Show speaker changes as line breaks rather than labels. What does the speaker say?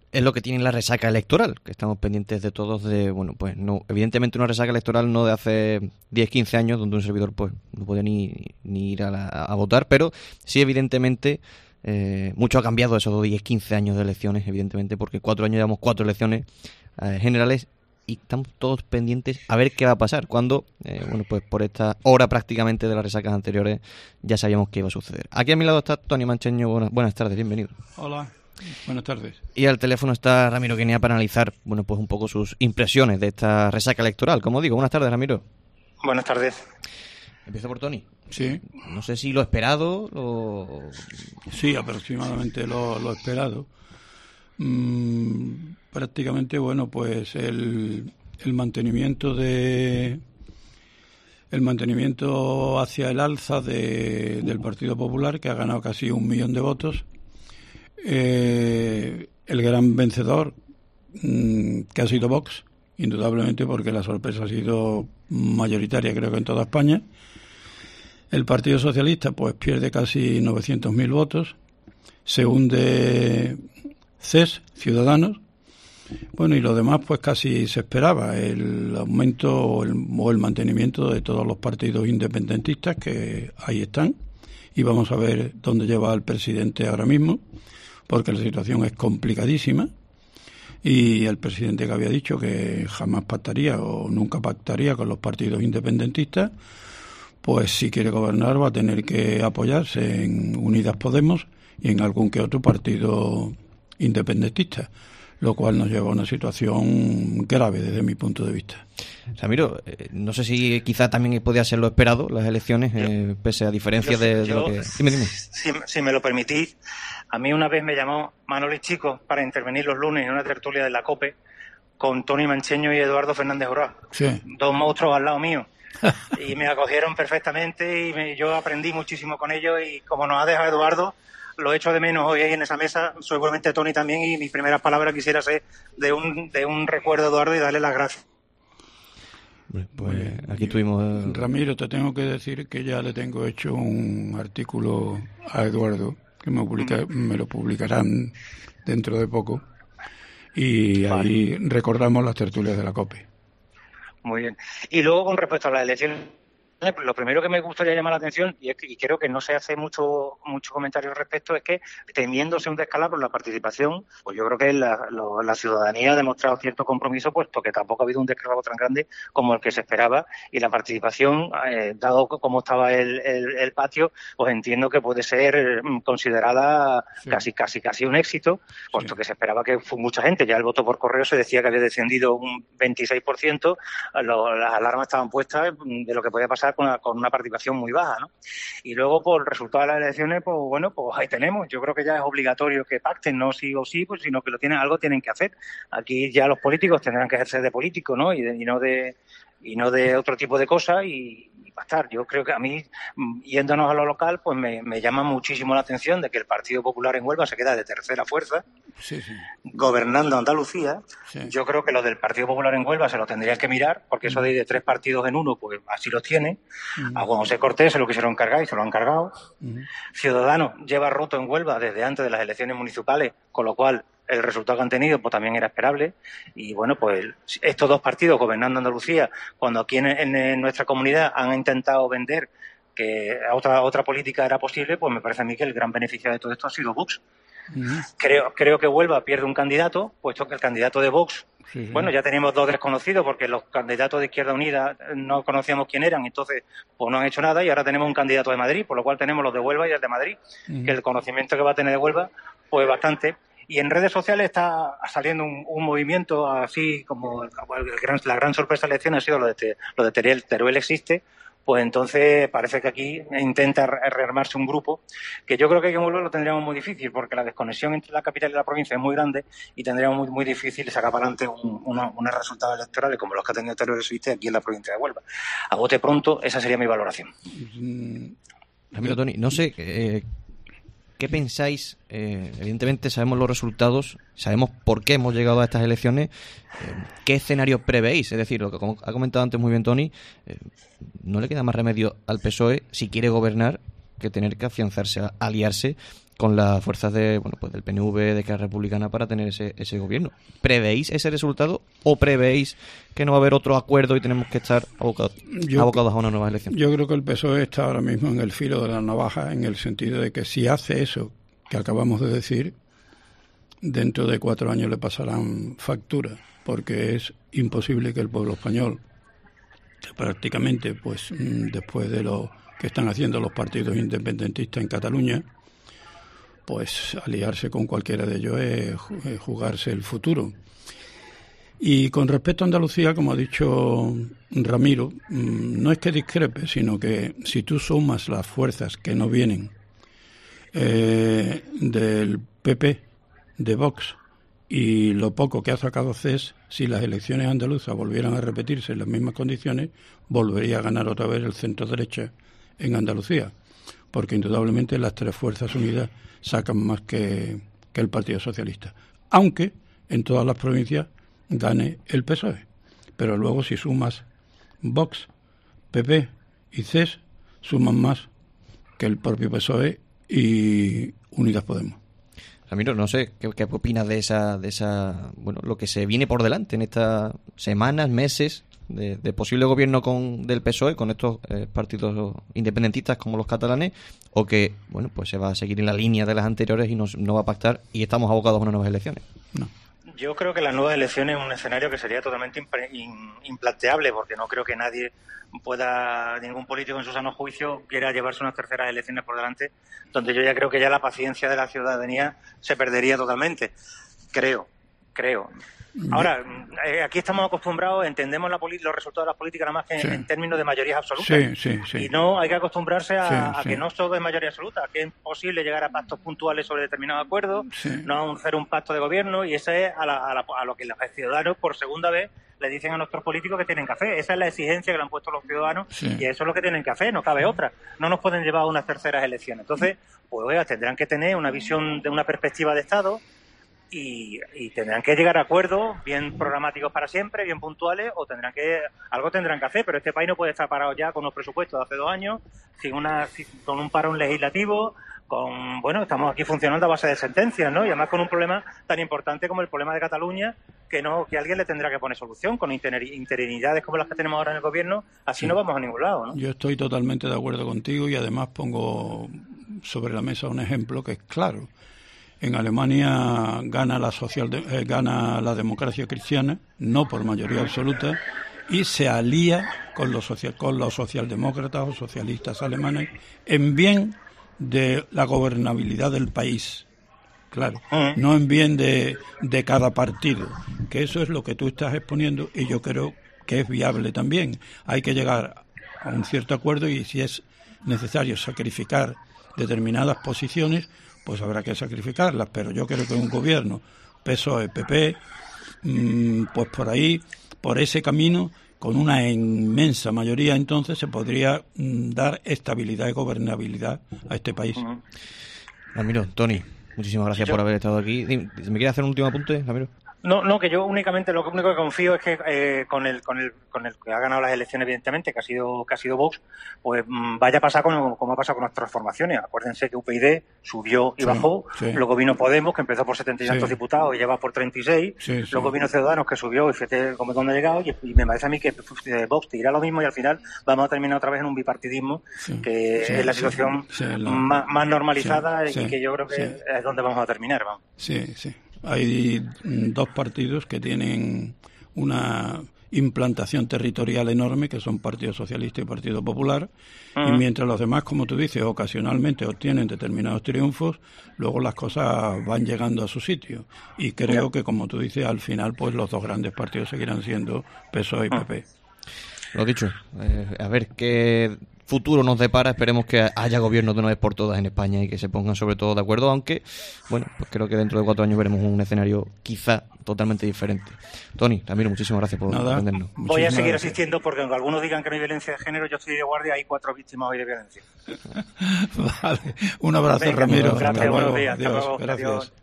es lo que tiene la resaca electoral, que estamos pendientes de todos de, bueno, pues no, evidentemente una resaca electoral no de hace 10, 15 años, donde un servidor pues no podía ni ir a votar, pero sí evidentemente mucho ha cambiado esos 10, 15 años de elecciones, evidentemente, porque 4 años llevamos 4 elecciones generales y estamos todos pendientes a ver qué va a pasar, cuando, bueno, pues por esta hora prácticamente de las resacas anteriores ya sabíamos qué iba a suceder. Aquí a mi lado está Tony Mancheño, buenas tardes, bienvenido.
Hola. Buenas tardes.
Y al teléfono está Ramiro Guinea para analizar, bueno, pues un poco sus impresiones de esta resaca electoral. Como digo, buenas tardes, Ramiro.
Buenas tardes.
Empiezo por Tony.
Sí.
No sé si lo esperado
Sí, aproximadamente lo esperado. Prácticamente, bueno, pues el mantenimiento hacia el alza del Partido Popular, que ha ganado casi 1 millón de votos. El gran vencedor, que ha sido Vox, indudablemente, porque la sorpresa ha sido mayoritaria, creo que en toda España. El Partido Socialista pues pierde casi 900.000 votos. Se hunde CES, Ciudadanos. Bueno, y lo demás pues casi se esperaba, el aumento o el mantenimiento de todos los partidos independentistas que ahí están. Y vamos a ver dónde lleva al presidente ahora mismo, porque la situación es complicadísima, y el presidente que había dicho que jamás pactaría o nunca pactaría con los partidos independentistas, pues si quiere gobernar va a tener que apoyarse en Unidas Podemos y en algún que otro partido independentista, lo cual nos lleva a una situación grave desde mi punto de vista.
Ramiro, no sé si quizá también podía ser lo esperado, las elecciones, pese a diferencia de lo que... Dime.
Si me lo permitís, a mí una vez me llamó Manoli Chico para intervenir los lunes en una tertulia de la COPE con Tony Mancheño y Eduardo Fernández Orá,
sí.
2 monstruos al lado mío, y me acogieron perfectamente y yo aprendí muchísimo con ellos, y como nos ha dejado Eduardo, lo echo de menos hoy ahí en esa mesa, seguramente Tony también, y mis primeras palabras quisiera ser de un recuerdo a Eduardo y darle las gracias.
Pues aquí tuvimos...
Ramiro, te tengo que decir que ya le tengo hecho un artículo a Eduardo, que me lo publicarán dentro de poco, y ahí recordamos las tertulias de la COPE.
Muy bien. Y luego, con respecto a las elecciones, lo primero que me gustaría llamar la atención, y creo que no se hace mucho comentario al respecto, es que, temiéndose un descalabro en la participación, pues yo creo que la ciudadanía ha demostrado cierto compromiso, puesto que tampoco ha habido un descalabro tan grande como el que se esperaba, y la participación, dado como estaba el patio, pues entiendo que puede ser considerada casi un éxito, puesto que se esperaba que mucha gente, ya el voto por correo se decía que había descendido un 26%, las alarmas estaban puestas de lo que podía pasar con una participación muy baja, ¿no? Y luego, por el resultado de las elecciones, pues bueno, pues ahí tenemos. Yo creo que ya es obligatorio que pacten, no sí o sí, pues sino que algo tienen que hacer. Aquí ya los políticos tendrán que ejercer de políticos, ¿no? Y no de otro tipo de cosas, y pactar. Yo creo que a mí, yéndonos a lo local, pues me llama muchísimo la atención de que el Partido Popular en Huelva se queda de tercera fuerza, gobernando Andalucía. Sí. Yo creo que lo del Partido Popular en Huelva se lo tendrían que mirar, porque eso de 3 partidos en uno, pues así los tiene. A Juan José Cortés se lo quisieron cargar y se lo han cargado. Ciudadanos lleva roto en Huelva desde antes de las elecciones municipales, con lo cual el resultado que han tenido pues también era esperable. Y bueno, pues estos 2 partidos gobernando Andalucía, cuando aquí en nuestra comunidad han intentado vender que otra política era posible, pues me parece a mí que el gran beneficio de todo esto ha sido Vox. Creo que Huelva pierde un candidato, puesto que el candidato de Vox, bueno, ya tenemos 2 desconocidos, porque los candidatos de Izquierda Unida no conocíamos quién eran, entonces pues no han hecho nada, y ahora tenemos un candidato de Madrid, por lo cual tenemos los de Huelva y el de Madrid, que el conocimiento que va a tener de Huelva, pues bastante. Y en redes sociales está saliendo un movimiento así como la gran sorpresa de la elección ha sido lo de Teruel existe. Pues entonces parece que aquí intenta rearmarse un grupo que yo creo que en Huelva lo tendríamos muy difícil, porque la desconexión entre la capital y la provincia es muy grande, y tendríamos muy, muy difícil sacar para adelante unos resultados electorales como los que ha tenido Teruel existe aquí en la provincia de Huelva. A bote pronto, esa sería mi valoración.
Amigo Tony, no sé... ¿Qué pensáis? Evidentemente sabemos los resultados, sabemos por qué hemos llegado a estas elecciones. ¿Qué escenario prevéis? Es decir, lo que como ha comentado antes muy bien Tony, no le queda más remedio al PSOE, si quiere gobernar, que tener que afianzarse, aliarse con las fuerzas del PNV, de Esquerra Republicana, para tener ese gobierno. ¿Prevéis ese resultado o prevéis que no va a haber otro acuerdo y tenemos que estar abocados a una nueva elección?
Yo creo que el PSOE está ahora mismo en el filo de la navaja, en el sentido de que si hace eso que acabamos de decir, dentro de 4 años le pasarán factura, porque es imposible que el pueblo español, que prácticamente, pues después de lo que están haciendo los partidos independentistas en Cataluña, pues aliarse con cualquiera de ellos es jugarse el futuro. Y con respecto a Andalucía, como ha dicho Ramiro, no es que discrepe, sino que si tú sumas las fuerzas que no vienen del PP, de Vox, y lo poco que ha sacado CES, si las elecciones andaluzas volvieran a repetirse en las mismas condiciones, volvería a ganar otra vez el centro-derecha en Andalucía, porque indudablemente las 3 fuerzas unidas sacan más que el Partido Socialista, aunque en todas las provincias gane el PSOE. Pero luego si sumas Vox, PP y CES, suman más que el propio PSOE y Unidas Podemos.
Ramiro, no sé, ¿qué opinas de esa lo que se viene por delante en estas semanas, meses de posible gobierno del PSOE con estos partidos independentistas como los catalanes, o que, pues se va a seguir en la línea de las anteriores y no va a pactar y estamos abocados a unas nuevas elecciones?
No.
Yo creo que las nuevas elecciones es un escenario que sería totalmente implanteable, porque no creo que ningún político en su sano juicio quiera llevarse unas terceras elecciones por delante, donde yo ya creo que ya la paciencia de la ciudadanía se perdería totalmente. Creo. Ahora, aquí estamos acostumbrados, entendemos los resultados de las políticas nada más que en términos de mayorías absolutas.
Sí.
Y no hay que acostumbrarse a que no todo es mayoría absoluta, que es posible llegar a pactos puntuales sobre determinados acuerdos, no hacer un pacto de gobierno, y ese es a lo que los ciudadanos por segunda vez le dicen a nuestros políticos que tienen que hacer. Esa es la exigencia que le han puesto los ciudadanos y eso es lo que tienen que hacer, no cabe otra. No nos pueden llevar a unas terceras elecciones. Entonces, pues tendrán que tener una visión de una perspectiva de Estado y tendrán que llegar a acuerdos bien programáticos para siempre, bien puntuales, o algo tendrán que hacer, pero este país no puede estar parado ya con los presupuestos de hace 2 años, con un parón legislativo, estamos aquí funcionando a base de sentencias, ¿no? Y además con un problema tan importante como el problema de Cataluña, que alguien le tendrá que poner solución, con interinidades como las que tenemos ahora en el gobierno, así no vamos a ningún lado, ¿no?
Yo estoy totalmente de acuerdo contigo y además pongo sobre la mesa un ejemplo que es claro. En Alemania gana la democracia cristiana, no por mayoría absoluta, y se alía con los socialdemócratas o socialistas alemanes en bien de la gobernabilidad del país. Claro, no en bien de cada partido, que eso es lo que tú estás exponiendo y yo creo que es viable también. Hay que llegar a un cierto acuerdo y si es necesario sacrificar determinadas posiciones, pues habrá que sacrificarlas, pero yo creo que un gobierno PSOE, PP, pues por ahí, por ese camino, con una inmensa mayoría, entonces se podría dar estabilidad y gobernabilidad a este país.
Ramiro, Tony, muchísimas gracias por haber estado aquí. ¿Me quiere hacer un último apunte, Ramiro?
No, que yo únicamente lo único que confío es que con el que ha ganado las elecciones, evidentemente, que ha sido Vox, pues vaya a pasar como ha pasado con las transformaciones. Acuérdense que UPyD subió y bajó, luego vino Podemos, que empezó por 70 y tantos diputados y lleva por 36, luego vino Ciudadanos, que subió y fíjate cómo es donde ha llegado, y me parece a mí que Vox te irá lo mismo y al final vamos a terminar otra vez en un bipartidismo, que es la situación más normalizada y que yo creo que es donde vamos a terminar. Vamos.
Sí. Hay 2 partidos que tienen una implantación territorial enorme, que son Partido Socialista y Partido Popular, y mientras los demás, como tú dices, ocasionalmente obtienen determinados triunfos, luego las cosas van llegando a su sitio. Y creo que, como tú dices, al final pues los 2 grandes partidos seguirán siendo PSOE y PP.
Lo dicho, a ver qué futuro nos depara. Esperemos que haya gobierno de una vez por todas en España y que se pongan sobre todo de acuerdo, aunque, pues creo que dentro de 4 años veremos un escenario quizá totalmente diferente. Tony, Ramiro, muchísimas gracias por atendernos.
Voy a seguir asistiendo porque aunque algunos digan que no hay violencia de género, yo estoy de guardia, hay 4 víctimas hoy de violencia.
Vale, un abrazo. Venga, Ramiro.
Gracias, buenos días.
Adiós, gracias.
Adiós.